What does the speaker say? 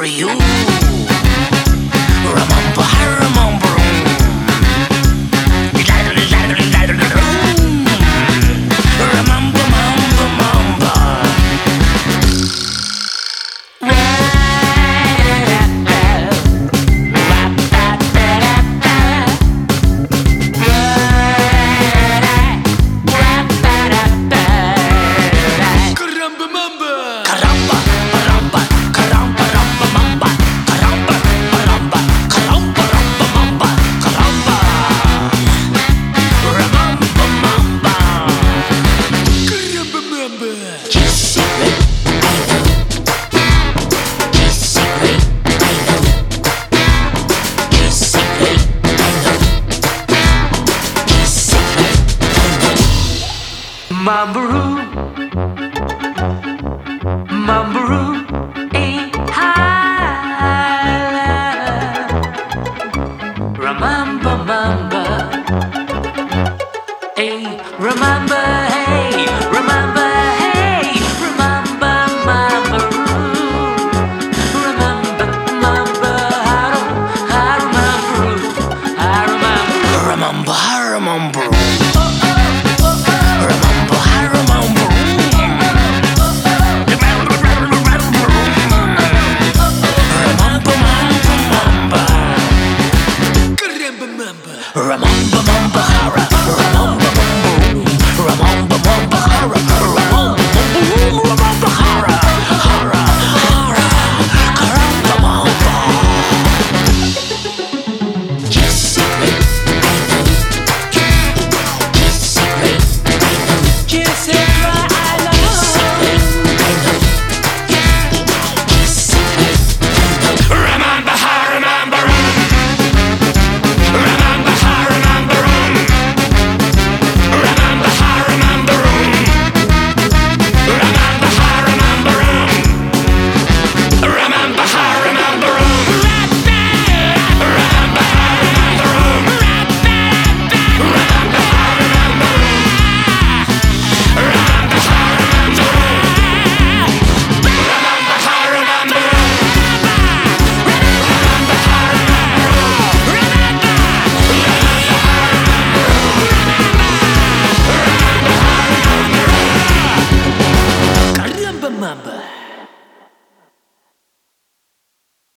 remember you. Remember, I remember. Remember, remember, remember. Caramba, caramba, caramba, ramba, mamba. Caramba, caramba, caramba, ramba, mamba. Caramba, remember, mamba. Caramba, mamba. Secret, I know. Secret, I know. Secret, I know. Secret, I know. Mambaroo. Mambaroo ain't high. Remember, mamba. Hey, remember, hey, remember, hey, remember, mambaroo. Remember, mamba, I remember, I remember. Remember, I remember. Remember, I remember. Remember.